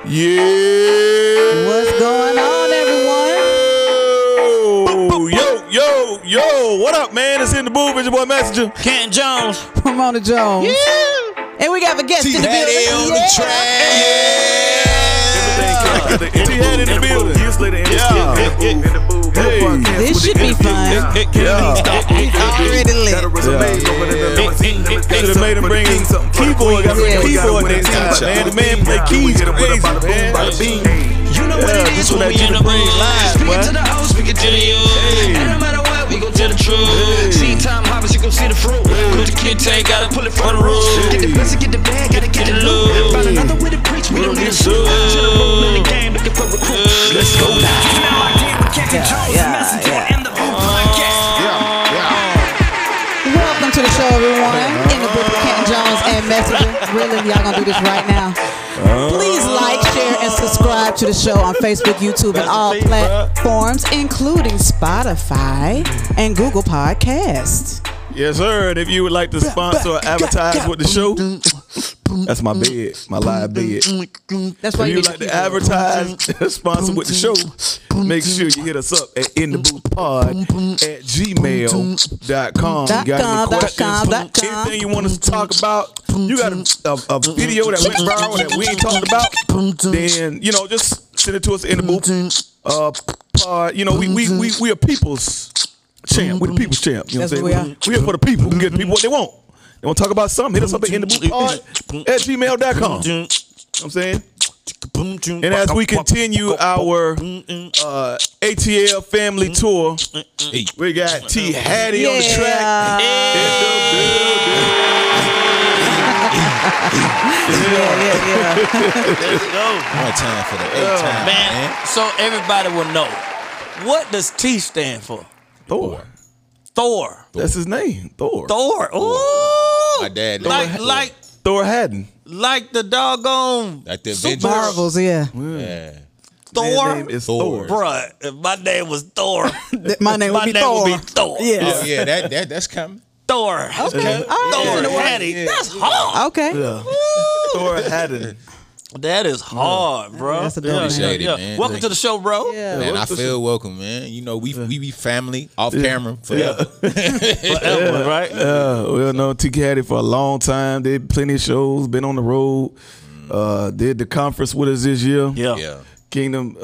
Yeah. What's going on, everyone? Yo. What up, man? It's in the booth. It's your boy Messenger. Canton Jones. Ramona Jones. Yeah. And we got a guest in the building. on the track. T-Head in the building. This should be fun. Already lit. Should have made him bring his keyboard. Got a keyboard next time, man. The man play keys crazy, man. You know what it is when we in the booth. Speaking to the host, speaking to the youth. And no matter what, we gon' tell the truth. See time harvest, you gon' see the fruit. Put the kid tank, gotta pull it from the roof. Get the blessing, get the bag, gotta get the loot. Find another way to preach, we don't need a suit. To the room in the game, looking for recruits. Let's go now. Welcome to the show, everyone. In the booth with Canton Jones and Messenger. Really, y'all gonna do this right now. Please like, share, and subscribe to the show on Facebook, YouTube, and all platforms, including Spotify and Google Podcasts. Yes, sir. And if you would like to sponsor or advertise with the show, that's my bed, my live bed. That's why If you would like to advertise, sponsor with the show, make sure you hit us up at intheboothpod@gmail.com. You got any questions? Anything you want us to talk about? You got a video that went viral that we ain't talked about? Then just send it to us in the booth. We are people's champ. We're the people's champ. You know what I'm saying? We're here for the people. We can give the people what they want. They want to talk about something? Hit us up at intheboothpod@gmail.com. You know what I'm saying? And as we continue our ATL family tour, we got T. Hattie on the track in the building. Let's go. One time for the 8 time, man. So everybody will know. What does T stand for? Thor. That's his name. Thor. Ooh. My dad Like Thor Haddon. Like the doggone like the Super Avengers. Marvels, yeah. Thor. Man's name is Thor. Bruh, if my name was Thor, My name would be Thor. Yeah. Oh yeah, that's coming. Thor. Okay. Thor Hattie. That's hard. Okay. Yeah. Thor Haddon. That is hard, bro. That's a dope Appreciate it, man. Welcome to the show, bro. Yeah. Man, I feel welcome, man. You know, we be family off camera forever. Forever, right? We've known T. Hattie for a long time. Did plenty of shows. Been on the road. Did the conference with us this year. Yeah. Kingdom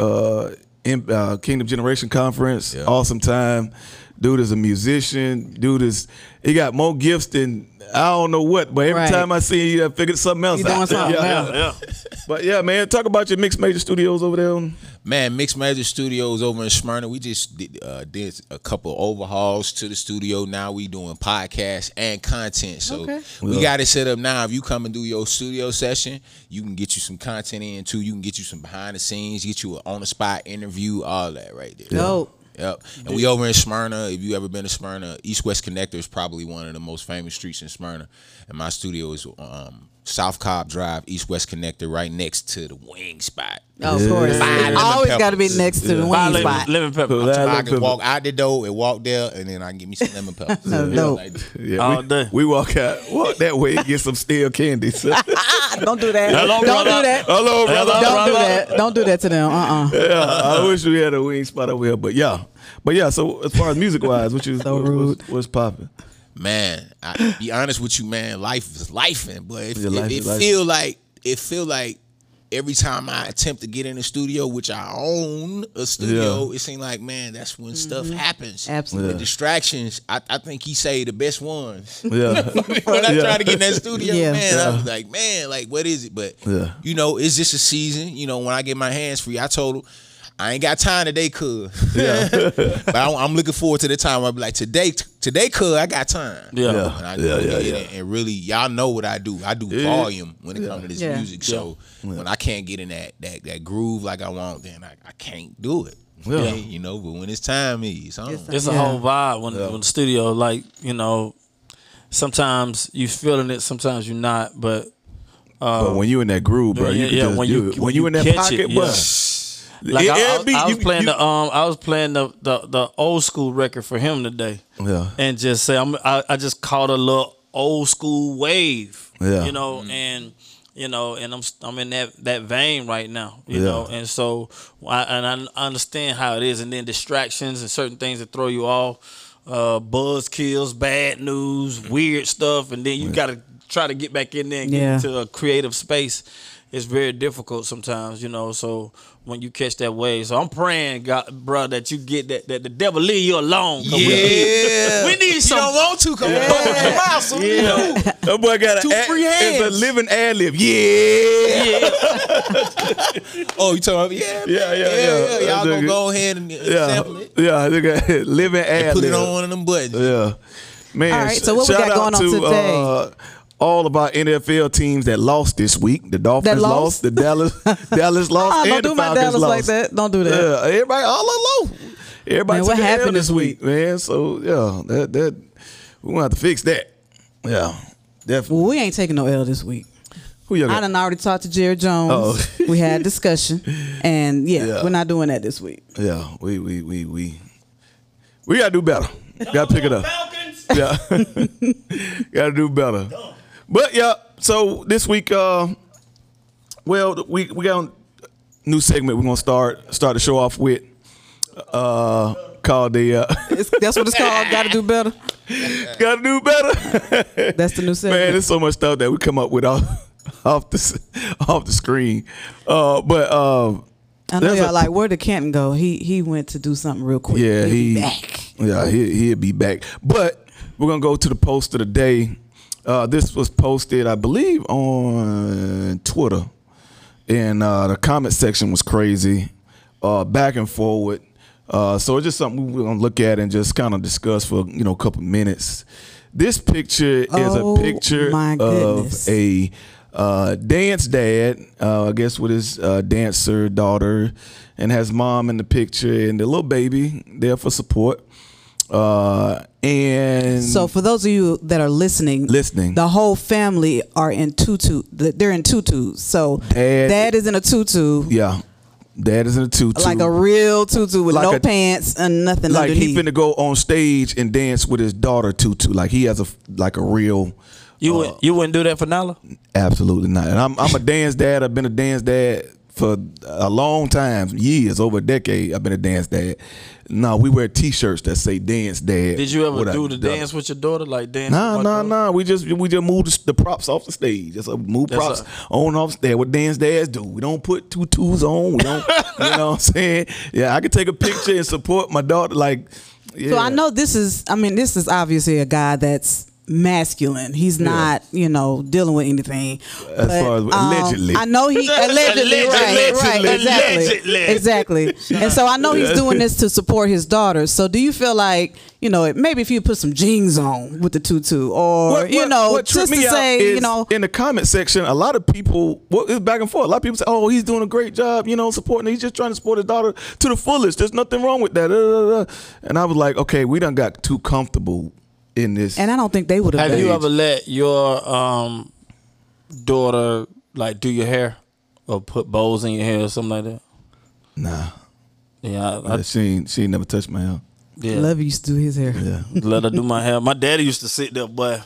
Generation Conference. Yeah. Awesome time. Dude is a musician. He got more gifts than I don't know what, but every time I see you, I figured something else You doing out. something, Yeah. But yeah, man, talk about your Mixed Major Studios over there. Man, Mixed Major Studios over in Smyrna. We just did a couple overhauls to the studio. Now we doing podcasts and content. So we got it set up now. If you come and do your studio session, you can get you some content in too. You can get you some behind the scenes, get you an on the spot interview, all that right there. Dope. Yep. And we over in Smyrna. If you ever been to Smyrna, East West Connector is probably one of the most famous streets in Smyrna. And my studio is South Cobb Drive, East West Connector, right next to the wing spot. Oh, of course. Lemon Always got to be peppers. next to the wing spot. Lemon pepper. I can walk out the door and walk there, and then I can get me some lemon peppers. Dope. Yeah, we walk that way and get some stale candies. Don't do that. Hello, Don't brother. do that. Hello, brother. Don't do that. Don't do that to them. Yeah, I wish we had a wing spot over here, but yeah. So as far as music wise, what's popping? Man, I be honest with you, man. Life is lifing, but it feel like every time I attempt to get in the studio, which I own a studio, it seems like, man, that's when stuff happens. Absolutely. The distractions, I think he say the best ones. Yeah. When I try to get in that studio, Yeah. man, I was like, man, like, what is it? But, it's just a season. When I get my hands free, I told him, I ain't got time today, cuz. But I'm looking forward to the time where I'll be like, today, cuz, I got time. Yeah. And I and really, y'all know what I do. I do volume when it comes to this music. So when I can't get in that groove like I want, then I can't do it. Yeah. But when it's time, it's on. It's a whole vibe when the studio, sometimes you feeling it, sometimes you're not, but when you in that groove, bro, when you in that pocket, bro. Like I was playing the old school record for him today. Yeah. And just say I just caught a little old school wave. Yeah. And you know, and I'm in that vein right now, you know, and so I understand how it is, and then distractions and certain things that throw you off, buzz kills, bad news, weird stuff, and then you got to try to get back in there and get into a creative space. It's very difficult sometimes, you know. So when you catch that wave, so I'm praying, God, bro, that you get that the devil leave you alone. Yeah, we need some. You don't want to come out, so you know. That boy got 2 free hands. It's a living ad lib. Oh, you talking about yeah. Y'all gonna go ahead and sample it. Yeah, they got living ad lib. Put it on one of them buttons. Yeah, man. All right, so what we got going on today? All of our NFL teams that lost this week. The Dolphins lost. The Dallas lost. And don't do the my Falcons Dallas lost. like that. Don't do that. Yeah, everybody all alone. Everybody. Man, what happened this week, man? So that we're gonna have to fix that. Yeah, definitely. Well, we ain't taking no L this week. Who you got? I done already talked to Jerry Jones. Oh. We had a discussion, and we're not doing that this week. Yeah, we gotta do better. Gotta pick it up. Yeah, gotta do better. But so this week, we got a new segment we're gonna start the show off with, called the. That's what it's called. Gotta do better. Gotta do better. That's the new segment. Man, there's so much stuff that we come up with off the screen. But I know y'all like, where did Canton go? He went to do something real quick. Yeah, He'll be back. Yeah, he'll be back. But we're gonna go to the post of the day. This was posted, I believe, on Twitter, and the comment section was crazy, back and forward. So it's just something we're gonna look at and just kind of discuss for a couple minutes. This picture is a picture of a dance dad, I guess with his dancer daughter, and has mom in the picture and the little baby there for support. And so for those of you that are listening, the whole family are in tutu. They're in tutus. So dad is in a tutu. Yeah, dad is in a tutu, like a real tutu with no pants and nothing like underneath. He finna go on stage and dance with his daughter tutu. Like he has a real. You wouldn't do that for Nala? Absolutely not. And I'm a dance dad. I've been a dance dad for a long time, years, over a decade. I've been a dance dad. No, we wear T-shirts that say "Dance Dad." Did you ever do the dance with your daughter, like dance? Nah. We just move the props off the stage. Just move props on off stage. What dance dads do? We don't put tutus on. We don't. You know what I'm saying? Yeah, I can take a picture and support my daughter. Like, yeah. So I know this is obviously a guy that's masculine. He's not, dealing with anything. As far as allegedly. I know he allegedly, right, exactly. And so I know he's doing this to support his daughter. So do you feel like, maybe if you put some jeans on with the tutu, or what just to say, in the comment section, a lot of people, it's back and forth. A lot of people say, "Oh, he's doing a great job, supporting. He's just trying to support his daughter to the fullest. There's nothing wrong with that." And I was like, okay, we done got too comfortable in this. And I don't think they would have. Have you ever let your daughter like do your hair or put bows in your hair or something like that? Nah. Yeah, she ain't never touched my hair. Yeah, Love used to do his hair. Yeah, let her do my hair. My daddy used to sit there, boy.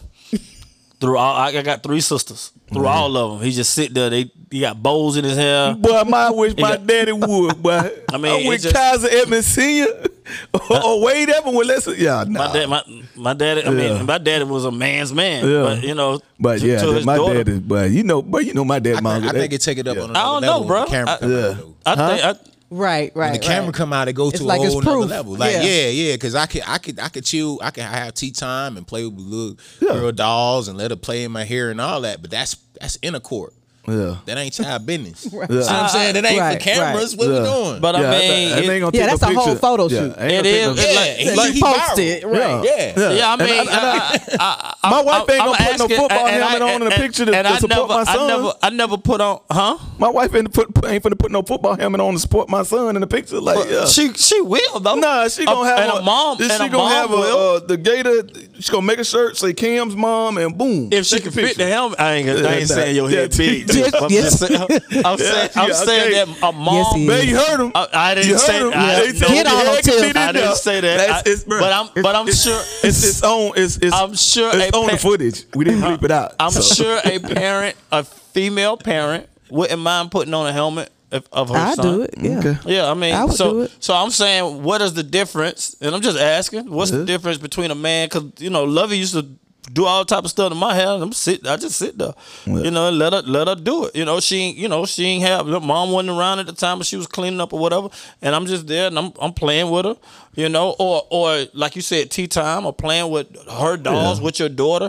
I got 3 sisters. Through all of them, he just sit there. He got bows in his hair. Boy, I wish my daddy would. Boy, I wish Kaiser Edmund Sr. or Wade Evans would listen. Yeah, nah. My daddy. My daddy was a man's man. Yeah. But my daddy. But my dad. I think it take it up on another I don't level. know, bro. The camera Right. When the camera come out, it goes to a whole nother level. Like, because I could chill. I can have tea time and play with little girl dolls and let her play in my hair and all that. But that's in a court. Yeah, that ain't child business. You know what I'm saying? That ain't for cameras. What we doing? But I mean, that's a whole photo shoot. It is. Like he posted, right? Yeah. I mean, my wife ain't gonna put no football helmet on in the picture to support my son. I never put on, My wife ain't finna put no football helmet on to support my son in the picture. Like, she will though. Nah, she gonna have a mom. She gonna have the gator She's gonna make a shirt say Cam's mom and boom. If she can fit the helmet, I ain't saying your head big. I'm saying that a mom. Yes, he is. Man, you heard him. I didn't say that. I didn't say that. But I'm sure it's on. I'm sure it's on the footage. We didn't bleep it out. I'm sure a female parent wouldn't mind putting on a helmet of her I son. do it. Yeah. Okay. Yeah, I mean, I would do it. so I'm saying, what is the difference? And I'm just asking, what's the difference between a man? Because Lovey used to do all type of stuff to my hair. I just sit there, let her do it. She ain't have. Mom wasn't around at the time, but she was cleaning up or whatever, and I'm just there and I'm playing with her, or like you said, tea time, or playing with her dolls with your daughter.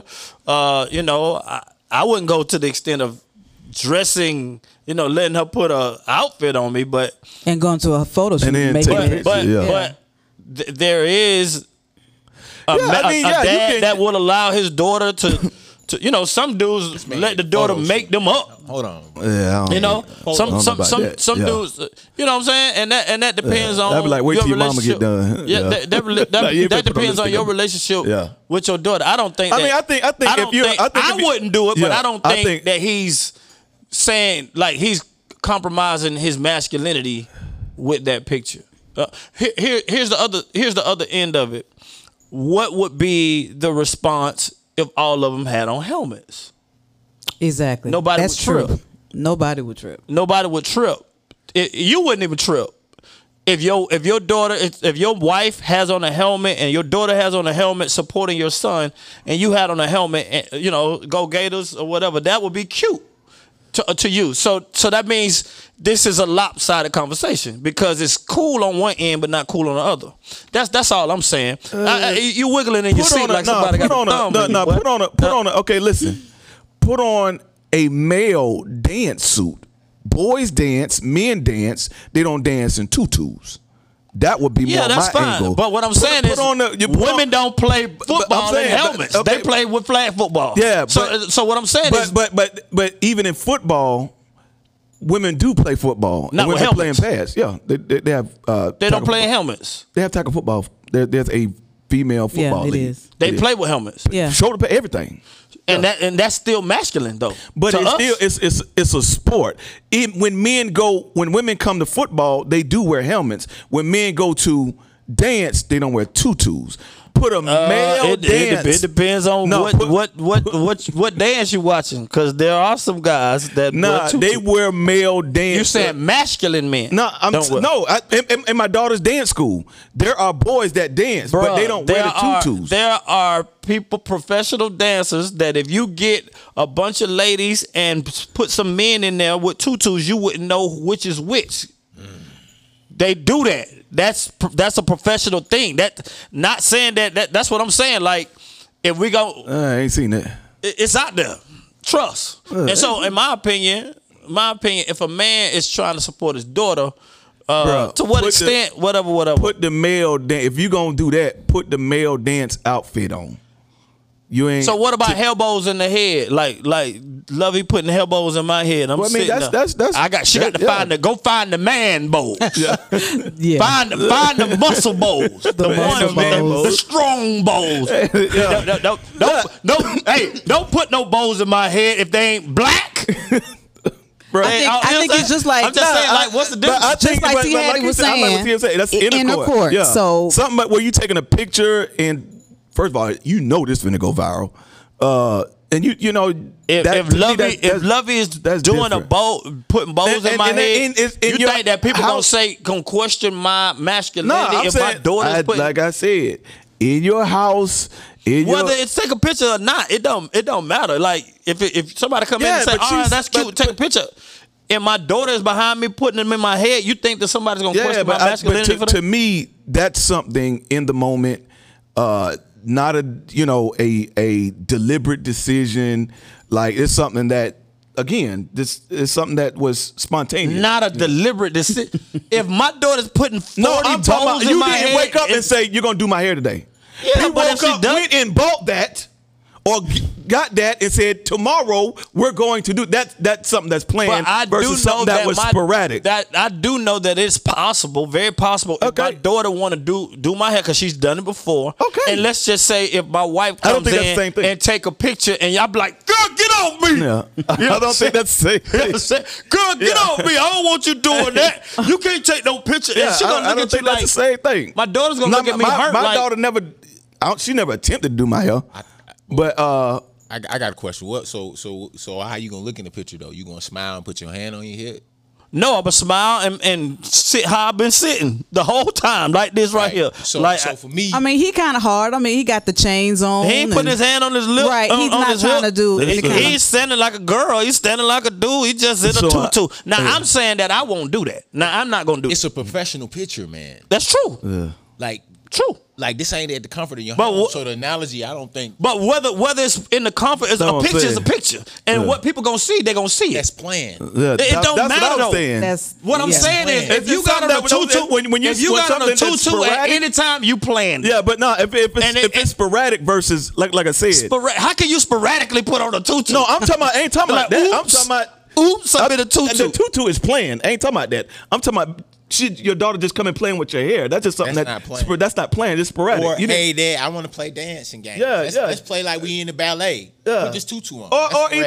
I wouldn't go to the extent of dressing, letting her put a outfit on me, but And going to a photo shoot. And then take a picture, but there is a dad that would allow his daughter to some dudes let the daughter make them up. Hold on. Yeah. Some Yeah. dudes, you know what I'm saying, and that depends on. That'd be like, wait your till your mama relationship. get done. Yeah, Yeah. that depends on your relationship with your daughter. I don't think. I think I wouldn't do it, but Yeah, I don't think that he's saying like he's compromising his masculinity with that picture. Here's the other end of it. What would be the response if all of them had on helmets? Exactly. That's true. Nobody would trip. Nobody would trip. You wouldn't even trip. If your wife has on a helmet and your daughter has on a helmet supporting your son, and you had on a helmet, and, go Gators or whatever, that would be cute to you. So that means this is a lopsided conversation because it's cool on one end but not cool on the other. That's all I'm saying. You wiggling in your seat like somebody got a thumb. Put on a. Okay, listen. Put on a male dance suit. Boys dance, men dance. They don't dance in tutus. That would be more that's my fine. angle. But what I'm saying is, women don't play football in helmets. They play with flag football. Yeah. So what I'm saying is, but even in football, women do play football. Not with helmets. Playing pads. Yeah, they have. They don't play in helmets. They have tackle football. There's a female football league. Is. They play with helmets. Yeah. Shoulder pad, everything. And that's still masculine though. But it's a sport. When women come to football, they do wear helmets. When men go to dance, they don't wear tutus. Put a male dance. It depends on what dance you watching, because there are some guys that they wear male dance. You saying masculine men? In my daughter's dance school, there are boys that dance, but they don't wear the tutus. There are professional dancers that if you get a bunch of ladies and put some men in there with tutus, you wouldn't know which is which. They do that. That's a professional thing. Not saying that's what I'm saying. Like, if we go, I ain't seen that. It's out there. Trust. And so, in my opinion, if a man is trying to support his daughter, to what extent, whatever. Put the male dance. If you gonna do that, put the male dance outfit on. You ain't. So what about elbows in the head? Like Lovey putting elbows in my head. She got to find the man bows. Yeah. Yeah. Find the muscle bows. The strong bows. Don't put no bows in my head if they ain't black. Bro, I think it's just like, I'm just saying, like, what's the difference? Just like T. Hattie was saying, that's inner court. Yeah. So something like where you taking a picture and first of all, this finna go viral. And if Lovey is doing different. putting bows in my head, you think that people gonna question my masculinity if my daughter's putting? Like I said, in your house, whether it's take a picture or not, it don't matter. Like if somebody come in and say, "Oh, that's cute," take a picture. And my daughter is behind me putting them in my head, you think that somebody's gonna question my masculinity for that? To me, that's something in the moment. Not a deliberate decision. Like, it's something that, again, this is something that was spontaneous. Not a deliberate decision. If my daughter's putting 40 bows in my head, you didn't wake up and say you're gonna do my hair today. Yeah, you woke up, went and bought that, or got that and said tomorrow we're going to do that. That's something that's planned versus something that was sporadic. That I do know that it's possible, very possible. If my daughter want to do my hair because she's done it before. Okay. And let's just say if my wife comes in and take a picture and y'all be like, girl, get off me. Yeah. I don't think that's the same thing. Girl, get off me. I don't want you doing that. You can't take no picture. Yeah, and she gonna I don't think that's the same thing. My daughter's gonna look at me hurt. My daughter never. She never attempted to do my hair. But I got a question. What? So how you gonna look in the picture though? You gonna smile and put your hand on your head? No, I'm gonna smile and sit how I've been sitting the whole time, like this right here. So for me, I mean, he kind of hard. I mean, he got the chains on. He ain't putting his hand on his lip. Right, he's not trying to do. He's standing like a girl. He's standing like a dude. He just in a tutu. Now I'm saying that I won't do that. Now I'm not gonna do. It's a professional picture, man. That's true. Yeah. Like. True. Like this ain't at the comfort of your home. So the analogy, I don't think. But whether it's in the comfort, a picture is a picture, and what people gonna see, they gonna see it. That's planned. Yeah, it don't matter what though. That's what I'm saying is, if you got on a tutu, if you got on a tutu at any time, you planned. Yeah, but no, if it's sporadic versus like I said, how can you sporadically put on a tutu? No, I'm talking about. I ain't talking about that. I'm talking about. Oops, I'm in a tutu. The tutu is planned. I ain't talking about that. I'm talking about. Your daughter just come and playing with your hair. That's just something that's not planned. It's sporadic. Or hey, Dad, I want to play dancing games. Let's play like we in the ballet. Put this tutu on.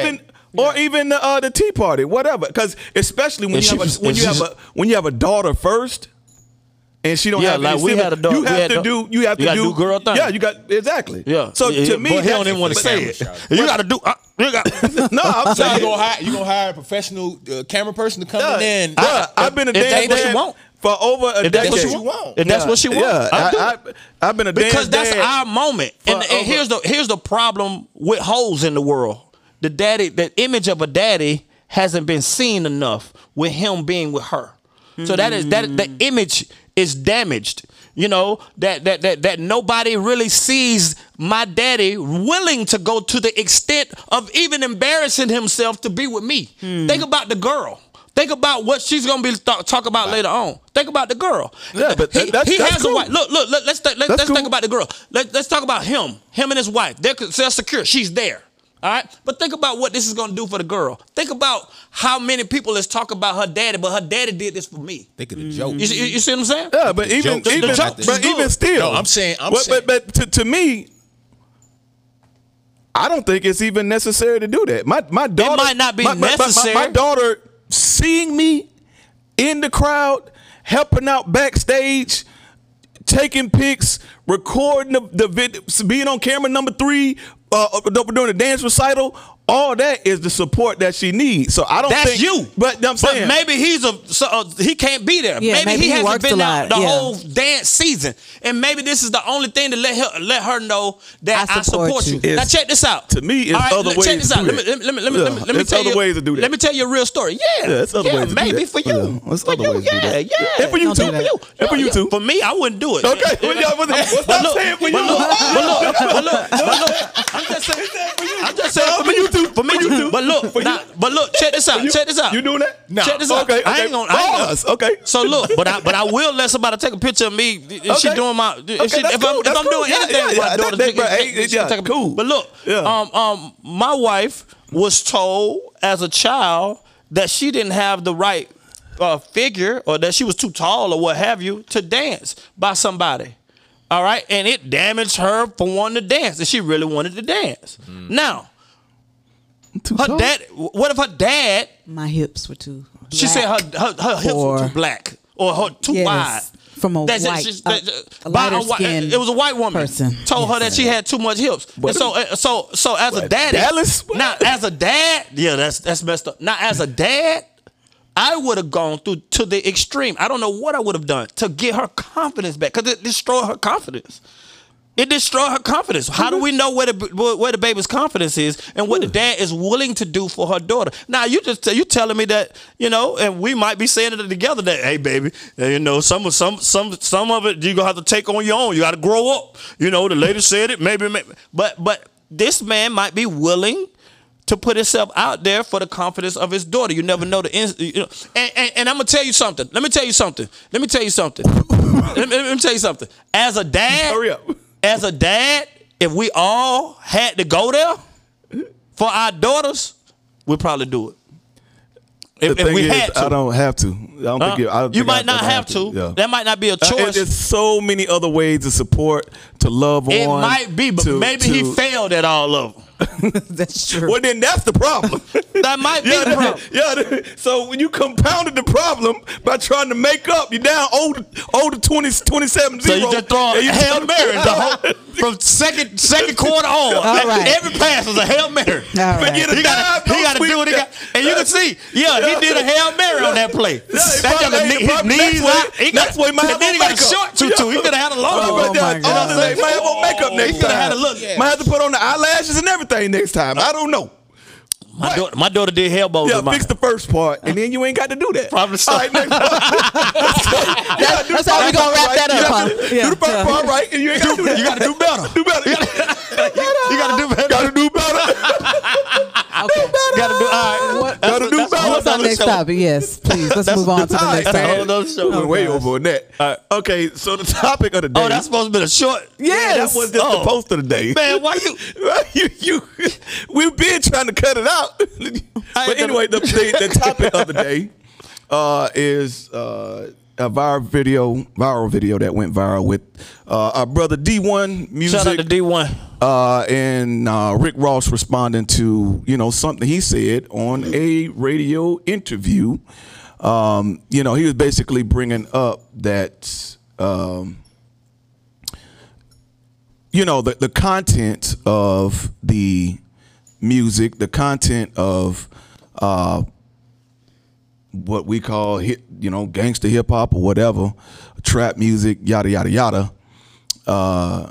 Or even the tea party, whatever. Because especially when you have a daughter first, and she don't have like we had a daughter. You have to do girl thing. Yeah, you got exactly. Yeah. So to me, but he don't even want to say it. You got to do. No, I'm saying you gonna hire a professional camera person to come in. I've been a damn dad for over a decade. That's what you want. If that's what she wants, I've been a damn dad because that's our moment. And here's the problem with hoes in the world. The image of a daddy hasn't been seen enough with him being with her. So that image is damaged. You know, that nobody really sees my daddy willing to go to the extent of even embarrassing himself to be with me. Think about the girl. Think about what she's gonna be talk about later on. Think about the girl. Yeah, but he has cool. a wife. Look. Let's think about the girl. Let's talk about him. Him and his wife. They're secure. She's there. All right, but think about what this is going to do for the girl. Think about how many people is talk about her daddy, but her daddy did this for me. Think of the joke. You see what I'm saying? Yeah, but even still, no, I'm saying, but to me, I don't think it's even necessary to do that. My daughter, it might not be necessary. My daughter seeing me in the crowd, helping out backstage, taking pics, recording the video, being on camera number 3. Doing a dance recital, all that is the support that she needs. So I don't think that's you. But I'm saying, maybe he can't be there. Yeah, maybe he hasn't been there the whole dance season, and maybe this is the only thing to let her know that I support you. Now check this out. To me, it's other ways check this to out. do that. Let me tell you other ways to do that. Let me tell you a real story. it's other ways to do maybe that. for you. It's other ways to do that. Yeah, and for you too. And for you too. For me, I wouldn't do it. Okay, what's that saying for you? But look, I'm just saying for you too. For me too. But look, check this out. Check this out. You doing that? No. Check this out. Okay. I ain't gonna. Okay. So look, but I will let somebody take a picture of me if she doing my. If I'm doing anything with my daughter, take a picture. Cool. But look, my wife was told as a child that she didn't have the right figure, or that she was too tall, or what have you, to dance by somebody. All right, and it damaged her for wanting to dance, and she really wanted to dance. Now, her dad. What if her dad? My hips were too black. She said her hips were too black, or her too wide. From a lighter skin. It was a white woman person. Told her that she had too much hips. And so as a daddy, now as a dad, that's messed up. Now as a dad, I would have gone to the extreme. I don't know what I would have done to get her confidence back, because it destroyed her confidence. It destroyed her confidence. How do we know where the baby's confidence is and what the dad is willing to do for her daughter? Now you telling me that, and we might be saying it together that, hey baby, some of it you're gonna have to take on your own. You got to grow up. The lady said it. Maybe, but this man might be willing to put himself out there for the confidence of his daughter. You never know and I'm gonna tell you something. Let me tell you something. As a dad. Hurry up. As a dad, if we all had to go there for our daughters, we'd probably do it. If we had to. I don't have to. I don't think you might not have to. Yeah. That might not be a choice. There's so many other ways to support, to love it on. It might be, but maybe he failed at all of them. That's true. Well, then that's the problem. That might be the problem. Yeah. So when you compounded the problem by trying to make up, you're down 27-0. So you just throw a Hail Mary from second quarter on. All right. Every pass was a Hail Mary. All right. He got to do what he got. And you can see, he did a Hail Mary on that play. His knees out. That's why he might have and then he got a short tutu. He could have had a long one. He might have on makeup next time. Had a look. Might have to put on the eyelashes and everything next time. I don't know. My daughter did elbows. Yeah, fix the first part, and then you ain't got to do that. Probably so. All right, next part. That's how we gonna wrap that up, huh? Do the first part right, and you ain't got to do that. You got to do better. Do better. You got to do better. Got to do better. Okay. Got to do. All right. Got to do better. What's our next topic? Yes, please. Let's move on to the next That's a whole topic. other show. We're way over on that. Okay, so the topic of the day. Oh, that's supposed to be a short. Yeah, that was just the post of the day. Man, why you? We've been trying to cut it out. But anyway, the topic of the day is a viral video that went viral with our brother D1 Music. Shout out to D1. And Rick Ross responding to something he said on a radio interview. He was basically bringing up that the content of the music, the content of what we call gangster hip hop or whatever, trap music, yada yada yada.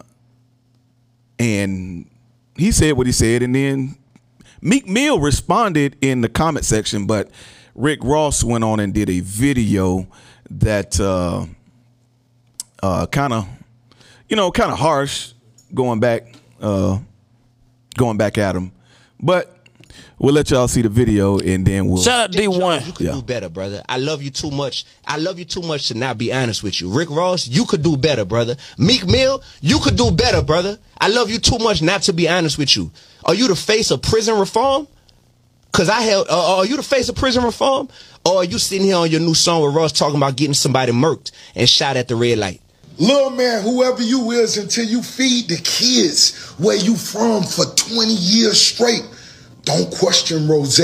And he said what he said, and then Meek Mill responded in the comment section, but Rick Ross went on and did a video that kind of harsh, going back at him. But we'll let y'all see the video, and then we'll shout out D1. You could do better, brother. I love you too much. I love you too much to not be honest with you. Rick Ross, you could do better, brother. Meek Mill, you could do better, brother. I love you too much not to be honest with you. Are you the face of prison reform? Cause are you the face of prison reform? Or are you sitting here on your new song with Ross talking about getting somebody murked and shot at the red light? Little man, whoever you is, until you feed the kids where you from for 20 years straight, don't question Rose.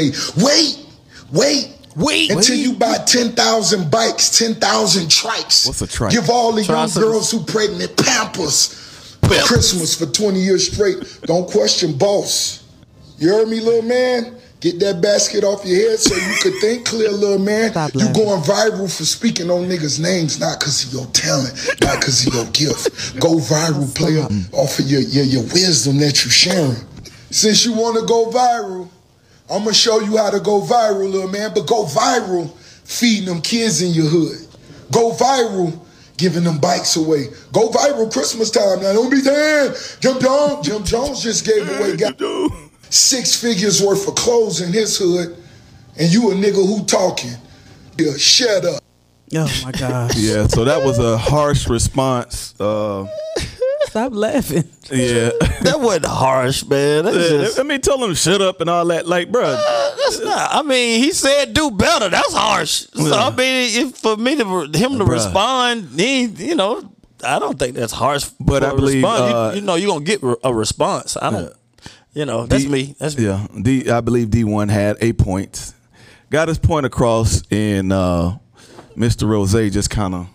Wait until you buy 10,000 bikes, 10,000 trikes. What's a trike? Give all the young girls who pregnant Pampers for Christmas for 20 years straight. Don't question boss. You heard me, little man? Get that basket off your head so you could think clear, little man. You going viral for speaking on niggas' names, not because of your talent, not because of your gift. Go viral, player, off of your wisdom that you sharing. Since you want to go viral, I'm going to show you how to go viral, little man. But go viral feeding them kids in your hood. Go viral giving them bikes away. Go viral Christmas time. Now, don't be saying, Jim Jones just gave away 6 figures worth of clothes in his hood, and you a nigga who talking. Yeah, shut up. Oh, my gosh. Yeah, so that was a harsh response. Stop laughing. Yeah. That wasn't harsh, man. Tell him to shut up and all that. Like, bro. That's not. He said do better. That's harsh. So, for me to respond, I don't think that's harsh. But I believe you're gonna get a response. I don't. That's me. That's me. Yeah, I believe D1 had a point. Got his point across, and Mr. Rose just kind of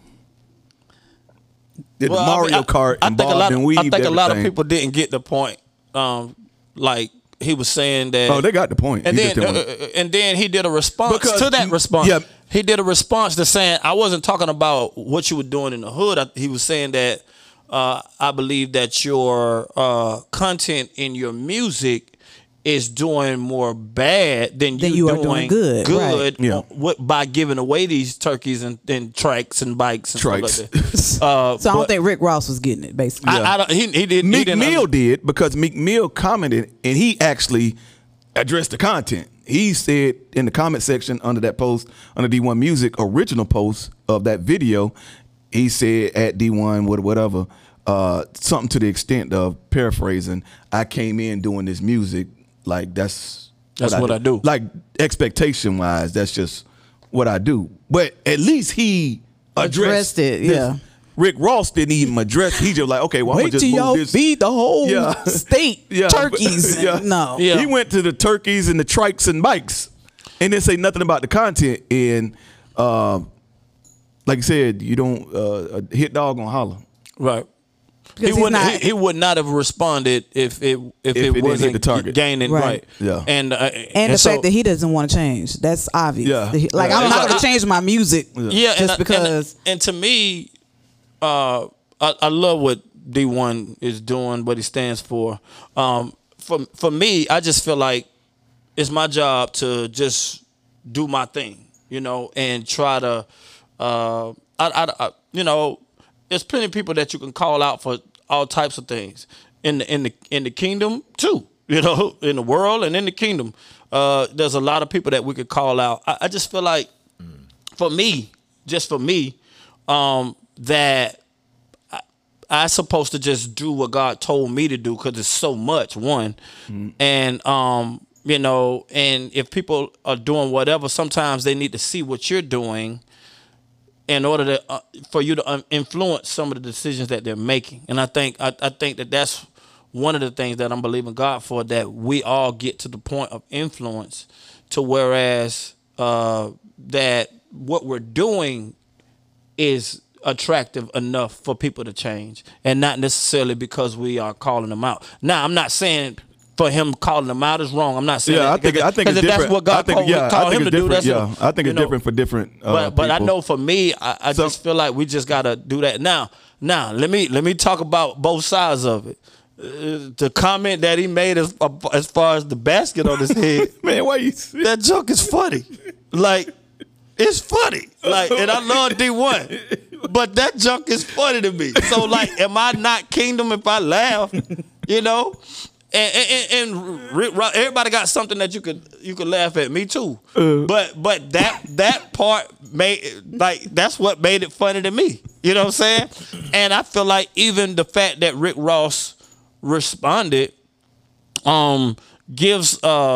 did Mario Kart I think a lot of people didn't get the point. Like he was saying that. Oh, they got the point. And then he did a response to that response. Yeah. He did a response to saying, I wasn't talking about what you were doing in the hood. He was saying that I believe that your content in your music is doing more bad than you are doing good right. By giving away these turkeys and trikes and bikes and stuff like that. So I don't think Rick Ross was getting it, basically. He didn't. Meek Mill did, because Meek Mill commented, and he actually addressed the content. He said in the comment section under that post, under D1 Music original post of that video, he said at D1 whatever, something to the extent of paraphrasing. I came in doing this music like that's what I do. Like expectation wise, that's just what I do. But at least he addressed it. this. Yeah. Rick Ross didn't even address. He just like, okay, well, I'm Wait gonna till just y'all move this. feed the whole state Yeah. turkeys. Yeah. No. Yeah. He went to the turkeys and the trikes and bikes, and didn't say nothing about the content. And like you said, you don't a hit dog gonna holler. Right. Because He would not have responded if it didn't wasn't hit the target. gaining right. Yeah. And the so, fact that he doesn't want to change. That's obvious. Yeah. Like, Yeah. I'm not going to change my music just because. And to me, I love what D1 is doing, what he stands for. For me, I just feel like it's my job to just do my thing, and try to, there's plenty of people that you can call out for all types of things in the kingdom too, in the world and in the kingdom. There's a lot of people that we could call out. I just feel like, for me, that I supposed to just do what God told me to do because it's so much. One, and and if people are doing whatever, sometimes they need to see what you're doing in order to for you to influence some of the decisions that they're making. And I think that that's one of the things that I'm believing God for, that we all get to the point of influence, to whereas that what we're doing is attractive enough for people to change, and not necessarily because we are calling them out. Now, I'm not saying for him calling them out is wrong. I'm not saying I think it's different. That's what God called him to do. That's I think it's different for different. But I know for me, I just feel like we just gotta do that now. Let me talk about both sides of it. The comment that he made as far as the basket on his head, man, why you? That joke is funny. Like, it's funny. Like, and I love D1, but that joke is funny to me. So, like, am I not kingdom if I laugh? And everybody got something that you could laugh at. Me too. But that part that's what made it funny to me. You know what I'm saying? And I feel like even the fact that Rick Ross responded gives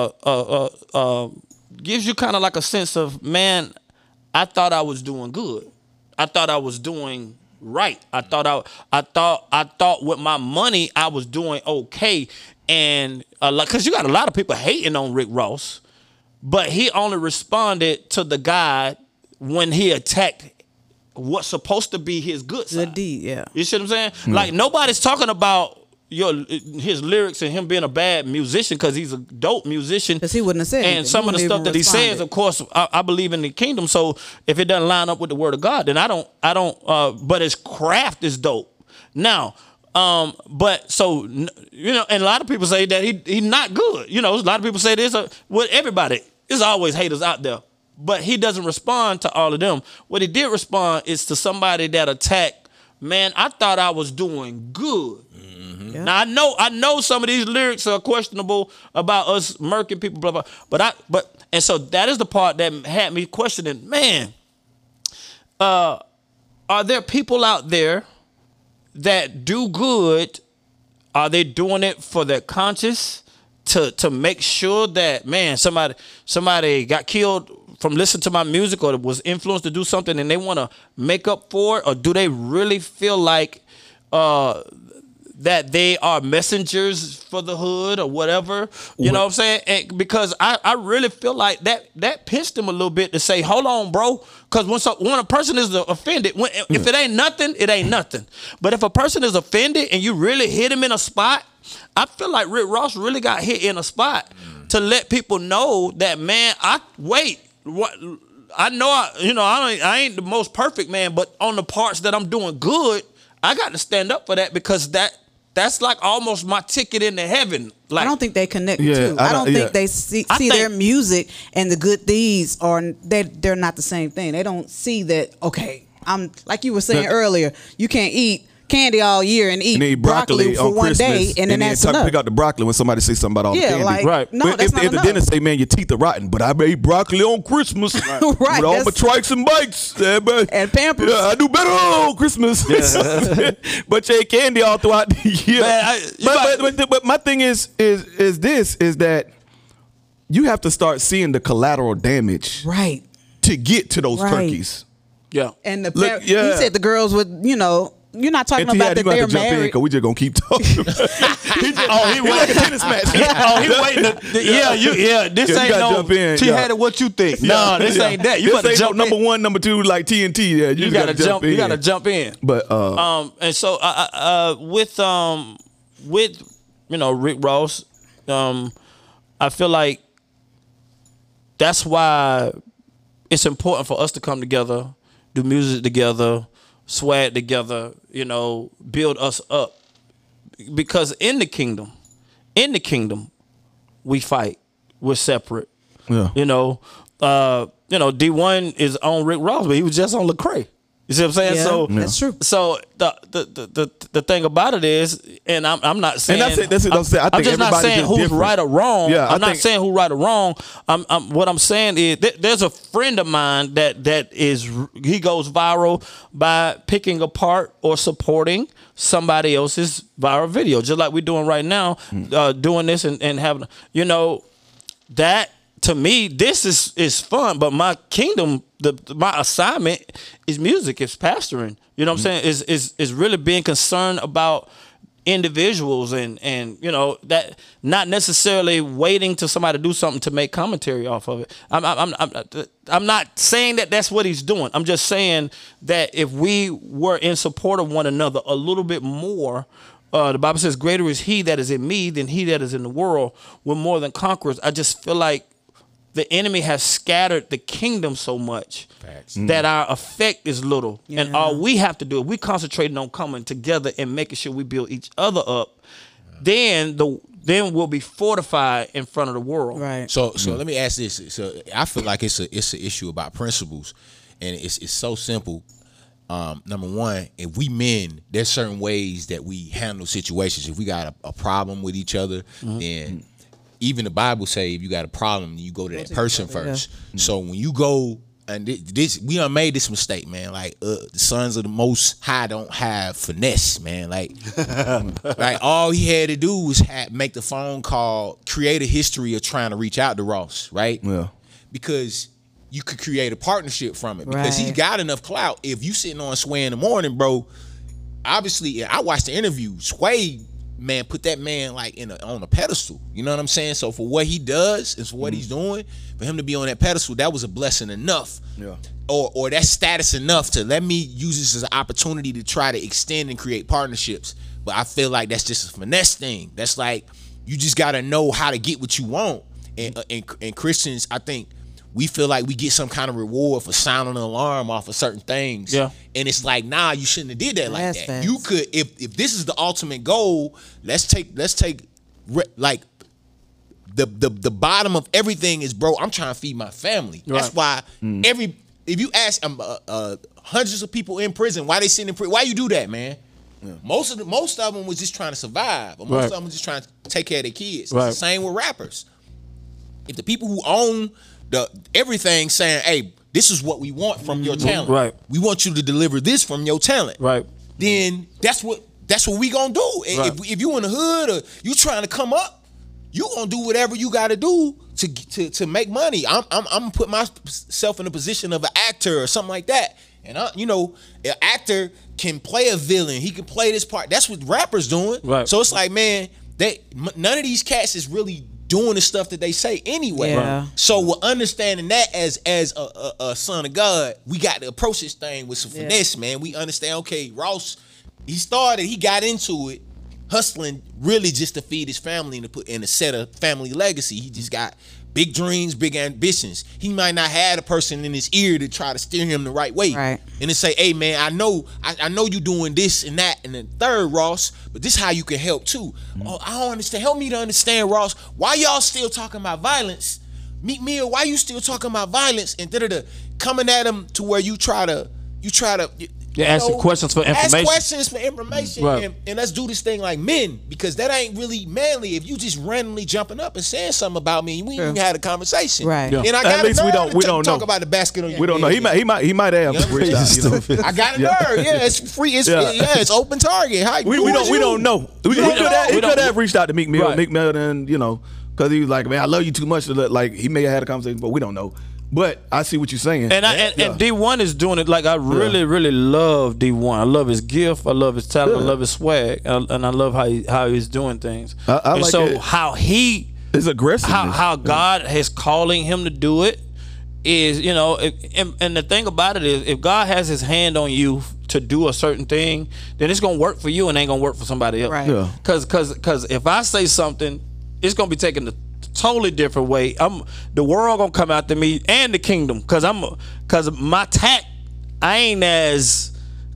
you kind of like a sense of, man, I thought I was doing good. I thought I was doing right. I thought with my money I was doing okay. And because you got a lot of people hating on Rick Ross, but he only responded to the guy when he attacked what's supposed to be his good side. The D, yeah. You see what I'm saying? Like, nobody's talking about his lyrics and him being a bad musician, because he's a dope musician. Because he wouldn't have said anything. And some of the stuff that he says, of course, I believe in the kingdom. So if it doesn't line up with the word of God, then I don't. But his craft is dope. Now, but so and a lot of people say that he's not good. A lot of people say this with everybody. There's always haters out there, but he doesn't respond to all of them. What he did respond is to somebody that attacked. Man, I thought I was doing good. Yeah. Now I know some of these lyrics are questionable about us murking people, blah blah. And so that is the part that had me questioning. Man, are there people out there that do good? Are they doing it for their conscience to make sure that, man, somebody got killed from listening to my music or was influenced to do something and they want to make up for it? Or do they really feel like that they are messengers for the hood or whatever? You know what I'm saying? And because I really feel like that pinched him a little bit to say, hold on, bro. Because when a person is offended, if it ain't nothing, it ain't nothing. But if a person is offended and you really hit him in a spot, I feel like Rick Ross really got hit in a spot to let people know that, man, I know I ain't the most perfect man, but on the parts that I'm doing good, I got to stand up for that, because that's like almost my ticket into heaven. Like, I don't think they connect the two. I don't think they see their music and the good deeds they're not the same thing. They don't see that, okay, I'm like you were saying earlier, you can't eat candy all year and eat broccoli for on one Christmas, day, and then that's enough. Pick out the broccoli when somebody say something about all the candy. Like, right. No, that's not if enough. the dentist say, man, your teeth are rotten, but I ate broccoli on Christmas Right, with all my trikes and bites. And Pampers. Yeah, I do better on Christmas. Yeah. But you ate candy all throughout the year. Man, but my thing is that you have to start seeing the collateral damage Right. to get to those turkeys. Yeah. And He said the girls would, you're not talking And about that they're married. because we just gonna keep talking. He like a tennis match. he waiting. This you ain't gotta no. jump in, T yeah. had it. What you think? No, this ain't that. You This better ain't jump no number in. one, number two, like TNT. Yeah, You gotta jump. in. You gotta jump in. But And so with Rick Ross, I feel like that's why it's important for us to come together, do music together, swag together, build us up. Because in the kingdom, we fight. We're separate. Yeah. D1 is on Rick Ross, but he was just on Lecrae. You see what I'm saying? Yeah, So that's true. So the thing about it is, and I'm not saying, And that's it. I think I'm just not everybody's saying just who's different. right or wrong. Yeah, I'm not saying who's right or wrong. What I'm saying is there's a friend of mine that he goes viral by picking apart or supporting somebody else's viral video, just like we're doing right now, doing this and having, that. To me, this is fun, but my kingdom, my assignment is music, it's pastoring. You know what I'm saying? Is really being concerned about individuals and that, not necessarily waiting till somebody do something to make commentary off of it. I'm not saying that that's what he's doing. I'm just saying that if we were in support of one another a little bit more. The Bible says, greater is he that is in me than he that is in the world. We're more than conquerors. I just feel like the enemy has scattered the kingdom so much that our effect is little. Yeah. And all we have to do, if we concentrating on coming together and making sure we build each other up, then we'll be fortified in front of the world. Right. So let me ask this. So I feel like it's an issue about principles, and it's so simple. Number one, if we men, there's certain ways that we handle situations. If we got a problem with each other, then even the Bible say if you got a problem, you go to that person first. Yeah. So when you go, and this we done made this mistake, man. Like the sons of the Most High don't have finesse, man. Like all he had to do was make the phone call, create a history of trying to reach out to Ross, right? Yeah. Because you could create a partnership from it. Because he got enough clout. If you sitting on Sway in the morning, bro, obviously, I watched the interview. Sway, man, put that man like on a pedestal. You know what I'm saying? So for what he does and for what he's doing, for him to be on that pedestal, that was a blessing enough. Yeah. Or that status enough to let me use this as an opportunity to try to extend and create partnerships. But I feel like that's just a finesse thing. That's like you just gotta know how to get what you want. And Christians, I think, we feel like we get some kind of reward for sounding an alarm off of certain things. Yeah. And it's like, nah, you shouldn't have did that like that. Fast. You could, if this is the ultimate goal, let's take like the bottom of everything is, bro, I'm trying to feed my family. Right. That's why if you ask hundreds of people in prison, why they sitting in prison, why you do that, man? Yeah. Most of them was just trying to survive. Or most of them was just trying to take care of their kids. Right. It's the same with rappers. If the people who own everything saying, hey, this is what we want from your talent. Right. We want you to deliver this from your talent. Right. Then that's what we gonna do. Right. If you in the hood or you trying to come up, you gonna do whatever you gotta do to make money. I'm gonna put myself in the position of an actor or something like that. And an actor can play a villain. He can play this part. That's what rappers doing. Right. So it's like, man, none of these cats is really doing the stuff that they say anyway. Yeah. So we're understanding that as a son of God, we got to approach this thing with some finesse, man. We understand, okay, Ross, he got into it, hustling really just to feed his family and to put in a set of family legacy. He just got big dreams, big ambitions. He might not have a person in his ear to try to steer him the right way. Right. And to say, hey man, I know you doing this and that and the third, Ross, but this is how you can help too. Oh, I don't understand. Help me to understand, Ross. Why y'all still talking about violence? Meek Mill, why you still talking about violence and coming at him to where you try to Yeah, asking questions for information. Ask questions for information, Right. and let's do this thing like men, because that ain't really manly if you just randomly jumping up and saying something about me. We ain't even had a conversation, Right. Yeah. And I At got least a we nerve don't to talk know. about the basket on your We don't know. head. He might have reached out. You know? I got a nerve. Yeah, it's free. It's it's open target. How, We don't know. He could have reached out to Meek Mill. Right. Meek Mill, and because he was like, man, I love you too much to like. He may have had a conversation, but we don't know. But I see what you're saying. And D1 is doing it like I really, really love D1. I love his gift. I love his talent. I love his swag, and I love how he's doing things. I and like so it. how he It's aggressive. how God is calling him to do it is, and the thing about it is, if God has His hand on you to do a certain thing, then it's gonna work for you and ain't gonna work for somebody else. Right. Yeah. Because if I say something, it's gonna be taken a totally different way. The world gonna come after me and the kingdom because my tact, I ain't as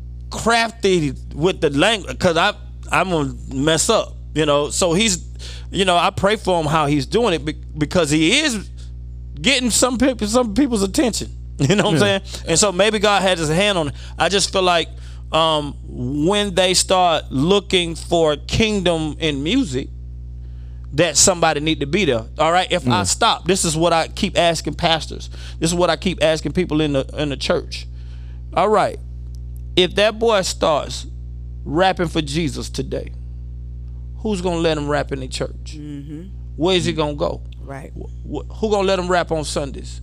crafty with the language because I'm gonna mess up. So he's, I pray for him how he's doing it because he is getting some people's attention. You know what I'm saying? And so maybe God had His hand on it. I just feel like when they start looking for kingdom in music, that somebody need to be there. All right. If I stop, this is what I keep asking pastors. This is what I keep asking people in the church. All right. If that boy starts rapping for Jesus today, who's gonna let him rap in the church? Where's he gonna go? Right. Who gonna let him rap on Sundays?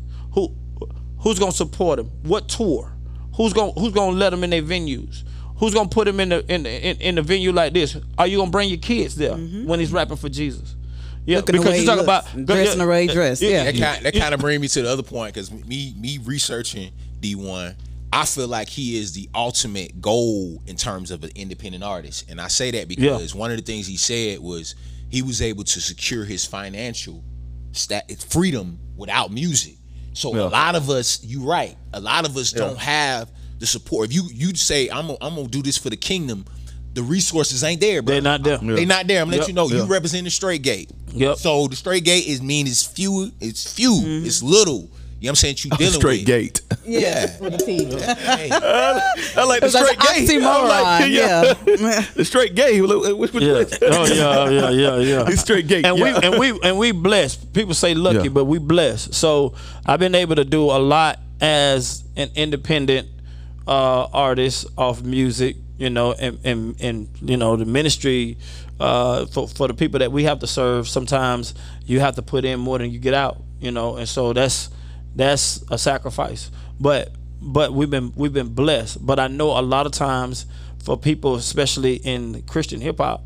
Who's gonna support him? What tour? Who's gonna let him in their venues? Who's gonna put him in the venue like this? Are you gonna bring your kids there when he's rapping for Jesus? Yeah, Looking the way he looks, dressing the way he dressed. Yeah. That kind of brings me to the other point, because me researching D1, I feel like he is the ultimate goal in terms of an independent artist. And I say that because one of the things he said was he was able to secure his financial freedom without music. So a lot of us, you're right, a lot of us don't have the support. If you say I'm gonna do this for the kingdom, the resources ain't there, bro. They're not there. They not there. I'm gonna let you know. Yeah. You represent the straight gate. Yep. So the straight gate it's few, it's little. You know what I'm saying? You dealing straight with gate. Yeah. With the T. Hey, I like the It's like straight an gate. oxymoron, yeah. The straight gate. Yeah. He's straight gate. And we blessed. People say lucky, but we blessed. So I've been able to do a lot as an independent artist of music, and the ministry for the people that we have to serve. Sometimes you have to put in more than you get out, and so that's a sacrifice. But we've been blessed. But I know a lot of times for people, especially in Christian hip hop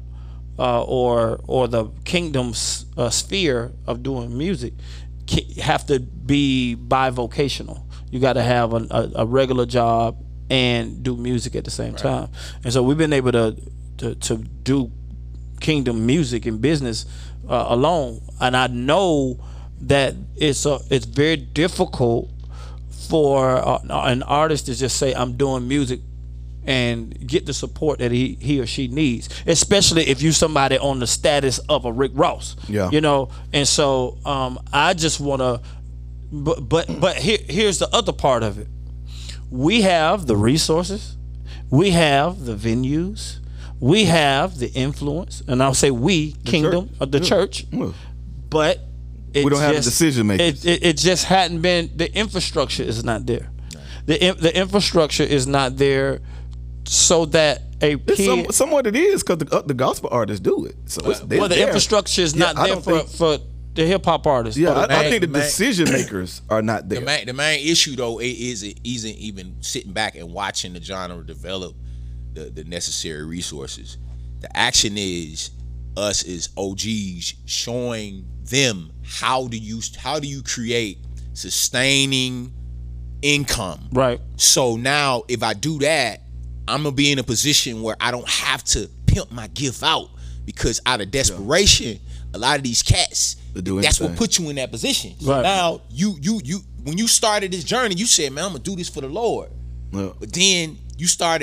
or the kingdom sphere of doing music, have to be bivocational. You got to have a regular job and do music at the same time. And so we've been able to do kingdom music and business alone. And I know that it's very difficult for an artist to just say, I'm doing music, and get the support that he or she needs, especially if you're somebody on the status of a Rick Ross. Yeah. And so I just want to, but here's the other part of it. We have the resources, we have the venues, we have the influence, and I'll say we, kingdom of the church, but we don't have the decision makers. It just hadn't been. The infrastructure is not there. The infrastructure is not there, so that a kid. Somewhat it is, because the gospel artists do it. So the infrastructure is not there for the hip hop artists. Yeah, I think the decision makers are not there. The main issue though isn't even sitting back and watching the genre develop the necessary resources. The action is us as OGs showing them how do you create sustaining income. Right. So now if I do that, I'm gonna be in a position where I don't have to pimp my gift out, because out of desperation, a lot of these cats, that's what put you in that position. So now you when you started this journey, you said, man, I'm gonna do this for the Lord. Yeah. But then you start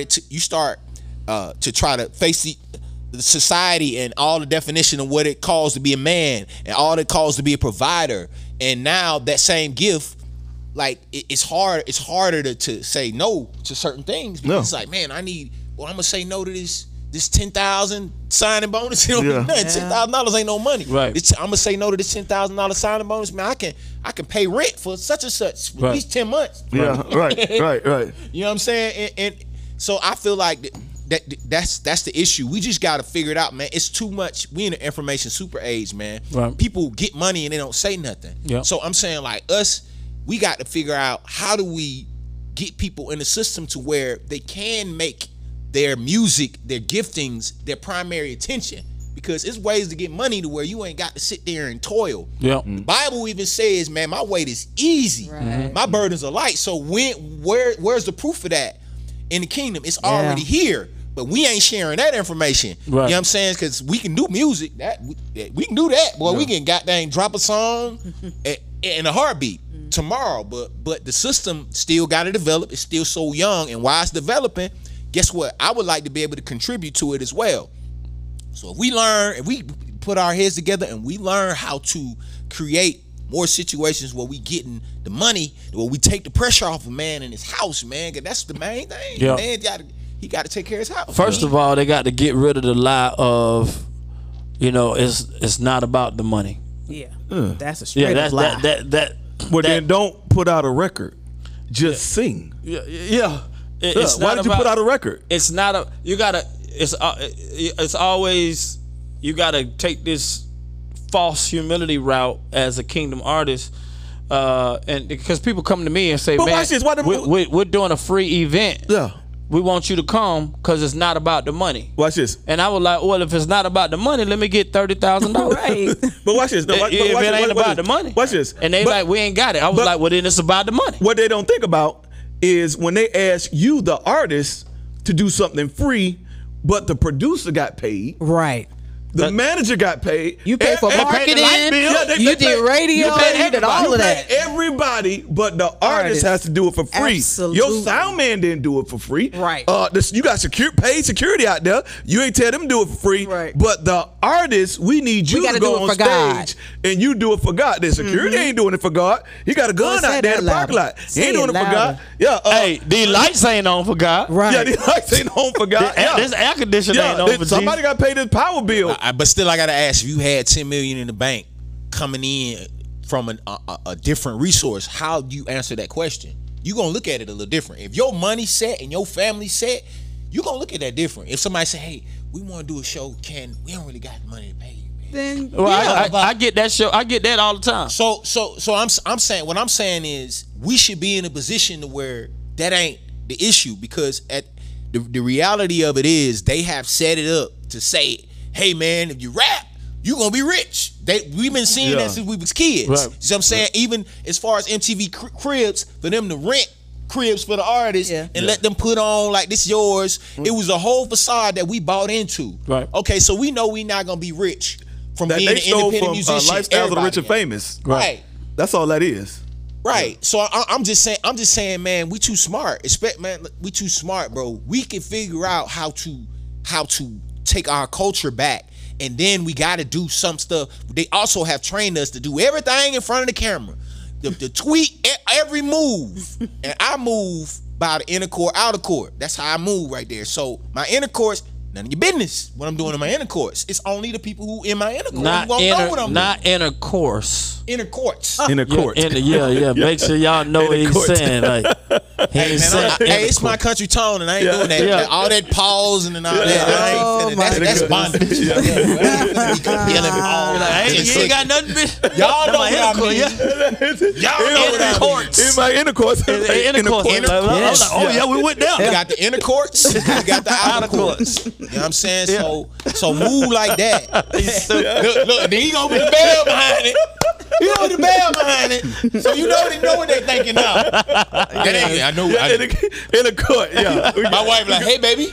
to try to face the society and all the definition of what it calls to be a man and all it calls to be a provider. And now that same gift it's harder to say no to certain things. Because it's like, man, I'm gonna say no to this 10,000 signing bonus. You know, $10,000 ain't no money. Right. I'm gonna say no to this $10,000 signing bonus. Man, I can pay rent for such and such for at least 10 months. Yeah, right. You know what I'm saying? And so I feel like that's the issue. We just got to figure it out, man. It's too much. We in the information super age, man. Right. People get money and they don't say nothing. Yep. So I'm saying, like, we got to figure out how do we get people in the system to where they can make their music, their giftings, their primary attention. Because it's ways to get money to where you ain't got to sit there and toil. Yep. The Bible even says, man, my weight is easy. Right. My burdens are light. So where's the proof of that? In the kingdom, it's already here, but we ain't sharing that information. Right. You know what I'm saying? Because we can do music, we can do that, boy. We can goddamn drop a song in a heartbeat tomorrow. But the system still got to develop. It's still so young, and while it's developing, guess what? I would like to be able to contribute to it as well. So if we put our heads together and we learn how to create more situations where we getting the money, where we take the pressure off a man in his house, man. Cause that's the main thing. Yeah. Man, he got to take care of his house. First of all, they got to get rid of the lie of, it's not about the money. Yeah, that's a straight Yeah, up lie. Then don't put out a record. Just sing. Yeah. Why did you put out a record? It's not a. You gotta. It's always. You gotta take this false humility route as a kingdom artist, and because people come to me and say, But "Man, watch this. we're doing a free event. Yeah. We want you to come because it's not about the money." Watch this. And I was like, "Well, if it's not about the money, let me get $30,000." Right. But watch this. If it ain't about the money, Watch this. And they like, "We ain't got it." I was like, "Well, then it's about the money." What they don't think about is when they ask you, the artist, to do something free, but the producer got paid. Right. The manager got paid. You paid for marketing. You did radio. You did all of that. Everybody, but the artist has to do it for free. Absolutely. Your sound man didn't do it for free. Right. You got paid security out there. You ain't tell them to do it for free. Right. But the artist, we need you to go on stage God. and you do it for God. The security ain't doing it for God. He got a gun out there in the parking lot. He ain't doing it for God. Yeah. Hey, these lights ain't on for God. Right. Yeah, these lights ain't on for God. This air conditioner ain't on for somebody got paid his power bill. But still, I gotta ask: if you had $10 million in the bank coming in from a different resource, how do you answer that question? You gonna look at it a little different. If your money set and your family set, you gonna look at that different. If somebody say, "Hey, we want to do a show, we don't really got the money to pay you." Then I get that show. I get that all the time. So I'm saying, what I'm saying is we should be in a position to where that ain't the issue, because at the reality of it is they have set it up to say, "Hey man, if you rap, you gonna be rich." We've been seeing that since we was kids. Right. You know what I'm saying? Even as far as MTV Cribs, for them to rent cribs for the artists and let them put on like this yours, it was a whole facade that we bought into. Right. Okay, so we know we not gonna be rich from That being they an stole independent from musician. Lifestyles of the Rich and Famous. Right. That's all that is. Right. So I'm just saying, man, we too smart. We too smart, bro. We can figure out how to take our culture back, and then we got to do some stuff. They also have trained us to do everything in front of the camera, the tweet, every move, and I move by the inner court, outer court. That's how I move right there. So my inner course, none of your business what I'm doing in my inner course. It's only the people who in my inner court who gonna know what I'm doing. Not inner course. Inner courts. Inner court. Make sure y'all know what he's saying. Like, it's my country tone, and I ain't doing that. Yeah. All that pause and all that. I ain't finna. That's bondage. You ain't got nothing, bitch. Y'all know what I mean. Y'all know what I mean. In my inner courts. Inner course. Oh yeah, we went down. You got the inner courts. You got the outer courts. You know what I'm saying? So move like that. Look, then he gonna be the bell behind it. You know the bell behind it, so you know what they thinking now. That ain't, I know. In a court, yeah. My wife like, "Hey, baby."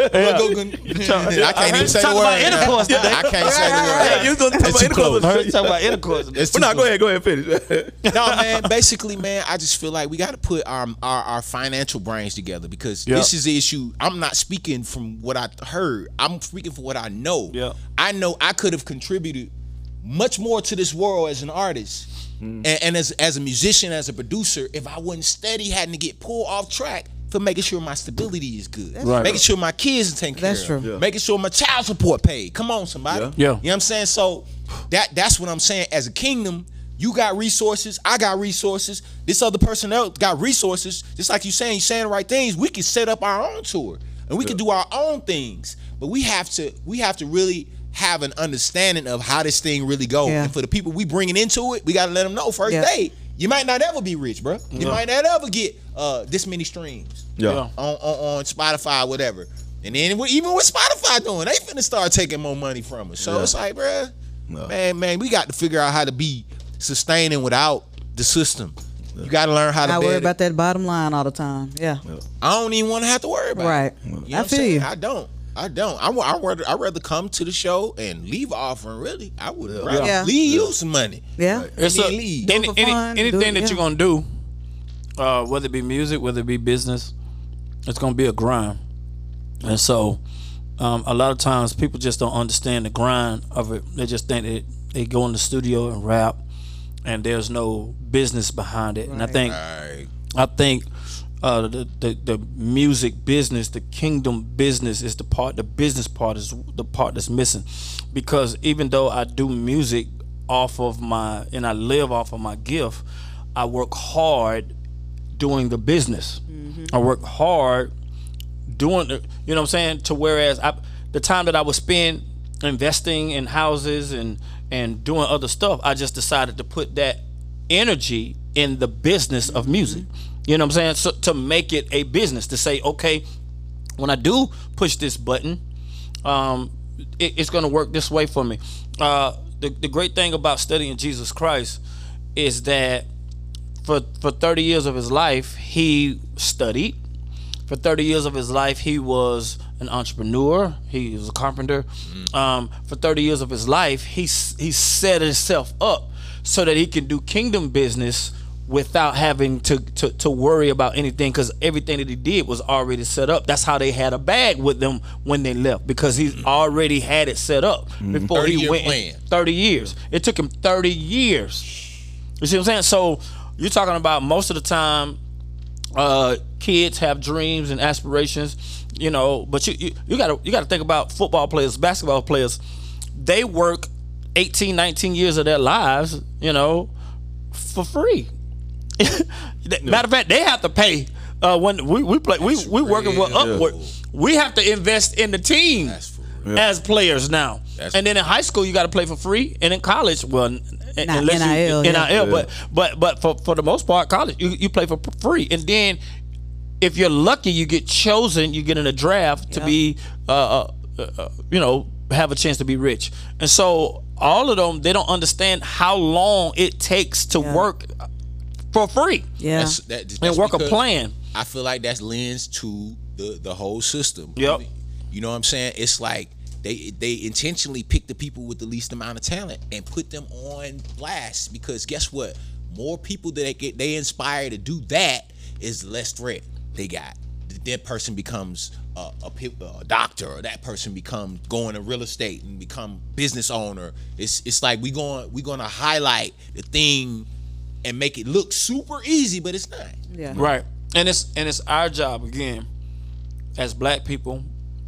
I can't even say the word. I can't say the word. You gonna talk about intercourse? Talk about intercourse. No, go ahead, finish. No, man. Basically, man, I just feel like we got to put our financial brains together, because this is the issue. I'm not speaking from what I heard. I'm speaking from what I know. Yeah. I know I could have contributed much more to this world as an artist And as a musician, as a producer, if I wasn't steady, having to get pulled off track for making sure my stability is good, making sure my kids are taken care of, true. making sure my child support paid. Come on, somebody. Yeah. You know what I'm saying? So that's what I'm saying. As a kingdom, you got resources, I got resources, this other person else got resources. Just like you're saying the right things. We can set up our own tour and we can do our own things. But we have to really have an understanding of how this thing really goes. Yeah. And for the people we bringing into it, we got to let them know first day, you might not ever be rich, bro. You might not ever get this many streams on Spotify or whatever. And then even with Spotify doing, they finna start taking more money from us. So it's like, bro, man, we got to figure out how to be sustaining without the system. You got to learn how to not worry about that bottom line all the time. Yeah. I don't even want to have to worry about it. Right. You know I what I'm feel saying? you. I don't. I'd rather come to the show and leave offering. Really, I would rather leave you some money. Yeah. It's leave. Anything that you're gonna do, whether it be music, whether it be business, it's gonna be a grind. And so, a lot of times people just don't understand the grind of it. They just think that they go in the studio and rap, and there's no business behind it. And I think the music business, the kingdom business is the business part is the part that's missing. Because even though I do music and I live off of my gift, I work hard doing the business. I work hard doing you know what I'm saying? To whereas the time that I would spend investing in houses and doing other stuff, I just decided to put that energy in the business of music. You know what I'm saying? So to make it a business, to say, okay, when I do push this button, it's going to work this way for me. The great thing about studying Jesus Christ is that for 30 years of his life, he studied. For 30 years of his life, he was an entrepreneur. He was a carpenter. For 30 years of his life, he set himself up so that he can do kingdom business without having to worry about anything, because everything that he did was already set up. That's how they had a bag with them when they left, because he already had it set up before he went. 30 years. It took him 30 years. You see what I'm saying? So you're talking about most of the time, kids have dreams and aspirations, you know, but you gotta think about football players, basketball players. They work 18, 19 years of their lives, you know, for free. Matter of fact, they have to pay when we play. We working with Upward. We have to invest in the team as players now. And then in high school, you got to play for free, and in college, NIL. But for the most part, college you play for free, and then if you're lucky, you get chosen. You get in a draft to be, you know, have a chance to be rich. And so all of them, they don't understand how long it takes to work for free. That's and work a plan. I feel like that lends to the whole system. Yep. You know what I'm saying? It's like they intentionally pick the people with the least amount of talent and put them on blast, because guess what? More people that they inspire to do that is less threat they got. That person becomes a doctor, or that person becomes going to real estate and become business owner. It's like we're going to highlight the thing and make it look super easy, but it's not. Yeah. Right. And it's our job, again, as black people,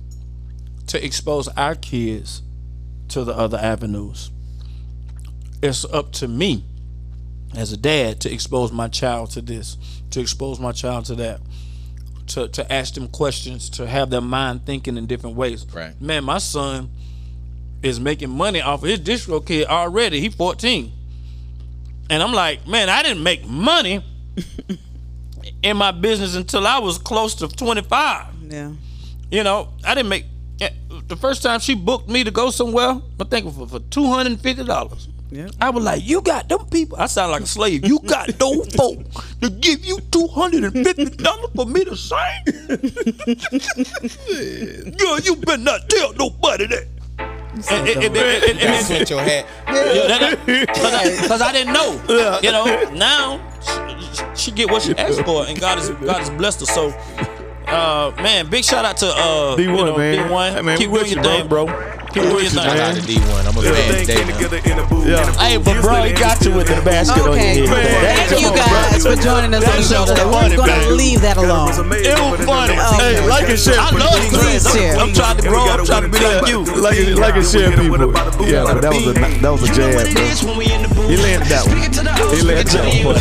to expose our kids to the other avenues. It's up to me as a dad to expose my child to this, to expose my child to that, to ask them questions, to have their mind thinking in different ways. Right. Man, my son is making money off of his distro kid already. He's 14. And I'm like, man, I didn't make money in my business until I was close to 25. Yeah. You know, I didn't make, the first time she booked me to go somewhere, I think for $250. Yeah. I was like, you got them people. I sound like a slave. You got those folk to give you $250 for me to sing? Girl, you better not tell nobody that. That's your hat. Because I didn't know. You know, now she get what she asked for, and God has blessed her. So, man, big shout out to D1, man. D1. Hey, man, keep doing your thing, bro. He with you, Shout out to man. D1. I'm a fan today, man. Yeah. Hey, but bro, he got you with the basket on your Okay, head. thank you guys for joining us on the show today. We're going to leave that alone. It was funny. Hey, like and share. I love Please share. I'm trying to grow. I'm trying to be like you. Like and share, people. Yeah, but that was a jab, bro. He landed that one. He landed that one.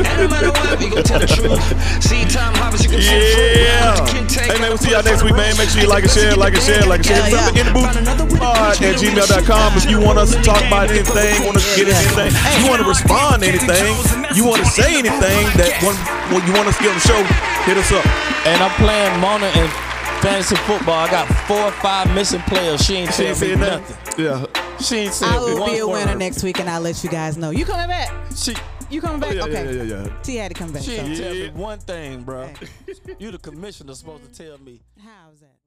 Yeah. Hey, man, we'll see y'all next week, man. Make sure you like and share, like and share, like and share. Yeah, yeah. In the booth at gmail.com. If you want us to talk about anything, want to get anything, you want to respond to anything, you want to say anything that you want us to get on the show, hit us up. And I'm playing Mona in fantasy football. I got 4 or 5 missing players. She ain't said me nothing. Yeah. She ain't said I will one be a winner word. next week, and I'll let you guys know. You coming back? You coming back? Okay. Yeah. T had to come back. She So. ain't tell me one thing, bro. You the commissioner supposed to tell me. How's that?